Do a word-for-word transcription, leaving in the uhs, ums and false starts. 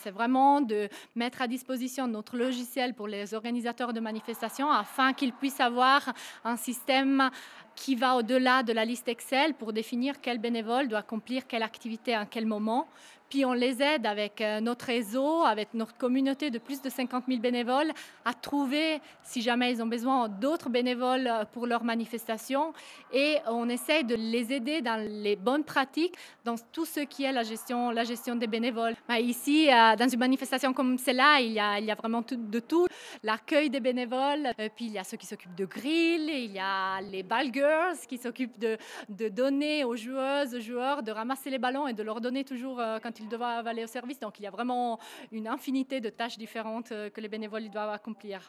c'est vraiment de mettre à disposition notre logiciel pour les organisateurs de manifestations afin qu'ils puissent avoir un système qui va au-delà de la liste Excel pour définir quel bénévole doit accomplir quelle activité à quel moment. Puis on les aide avec notre réseau, avec notre communauté de plus de cinquante mille bénévoles à trouver, si jamais ils ont besoin, d'autres bénévoles pour leurs manifestations. Et on essaie de les aider dans les bonnes pratiques, dans tout ce qui est la gestion, la gestion des bénévoles. Ici, dans une manifestation comme celle-là, il y a, il y a vraiment tout, de tout. L'accueil des bénévoles, puis il y a ceux qui s'occupent de grill, il y a les ball girls qui s'occupent de, de donner aux joueuses, aux joueurs, de ramasser les ballons et de leur donner toujours quand ils doivent aller au service. Donc il y a vraiment une infinité de tâches différentes que les bénévoles doivent accomplir.